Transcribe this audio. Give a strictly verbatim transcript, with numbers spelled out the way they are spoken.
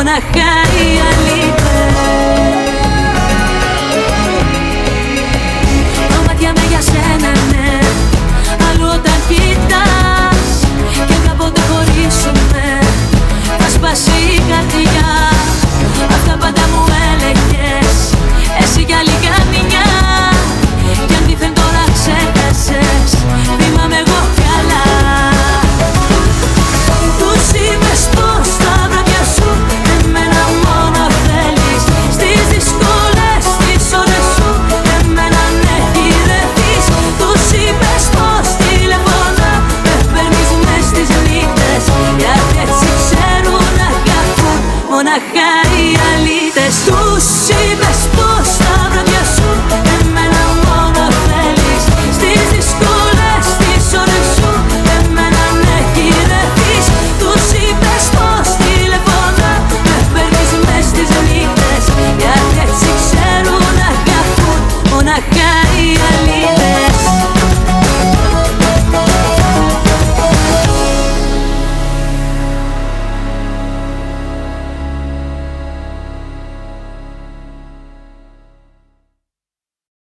μοναχά οι αλήτες. Τα μάτια με για σένα, ναι, αλλού όταν κοιτάς και κάποτε χωρίσουμε θα σπάσει η καρδιά. Αυτά πάντα μου έλεγες, εσύ κι άλλη καμιά. Κι αν δήθεν τώρα ξέχασες, θυμάμαι εγώ καλά. Τους είπες πως τα βράδια σου εμένα μόνο θέλεις. Στις δύσκολες τις ώρες σου εμένα ναι γυρεύεις. Τους είπες πως τηλεφωνώ με παίρνεις μες στις νύχτες. Γιατί έτσι ξέρουν να αγαπούν μοναχά οι αλήτες. Τους είπες πως